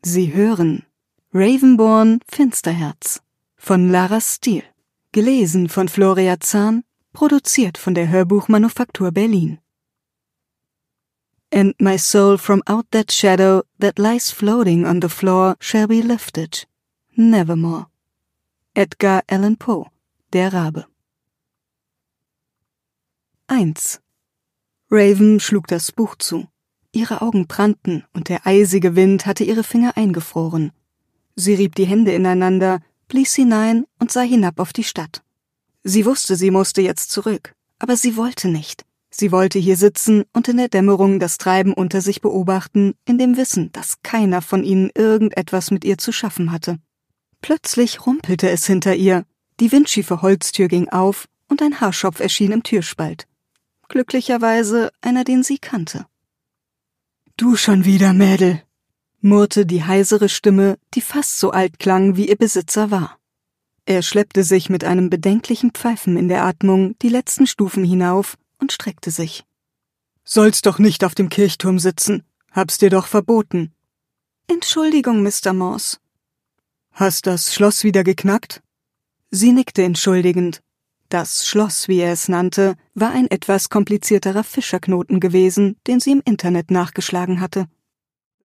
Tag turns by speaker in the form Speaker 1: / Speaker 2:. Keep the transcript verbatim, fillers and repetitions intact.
Speaker 1: Sie hören Ravenborn Finsterherz von Lara Steele, gelesen von Floria Zahn, produziert von der Hörbuchmanufaktur Berlin. And my soul from out that shadow that lies floating on the floor shall be lifted, nevermore. Edgar Allan Poe, der Rabe. eins. Raven schlug das Buch zu. Ihre Augen brannten und der eisige Wind hatte ihre Finger eingefroren. Sie rieb die Hände ineinander, blies hinein und sah hinab auf die Stadt. Sie wusste, sie musste jetzt zurück, aber sie wollte nicht. Sie wollte hier sitzen und in der Dämmerung das Treiben unter sich beobachten, in dem Wissen, dass keiner von ihnen irgendetwas mit ihr zu schaffen hatte. Plötzlich rumpelte es hinter ihr, die windschiefe Holztür ging auf und ein Haarschopf erschien im Türspalt. Glücklicherweise einer, den sie kannte. »Du schon wieder, Mädel«, murrte die heisere Stimme, die fast so alt klang, wie ihr Besitzer war. Er schleppte sich mit einem bedenklichen Pfeifen in der Atmung die letzten Stufen hinauf und streckte sich. »Sollst doch nicht auf dem Kirchturm sitzen, hab's dir doch verboten.« »Entschuldigung, Mister Morse.« »Hast das Schloss wieder geknackt?« Sie nickte entschuldigend. Das Schloss, wie er es nannte, war ein etwas komplizierterer Fischerknoten gewesen, den sie im Internet nachgeschlagen hatte.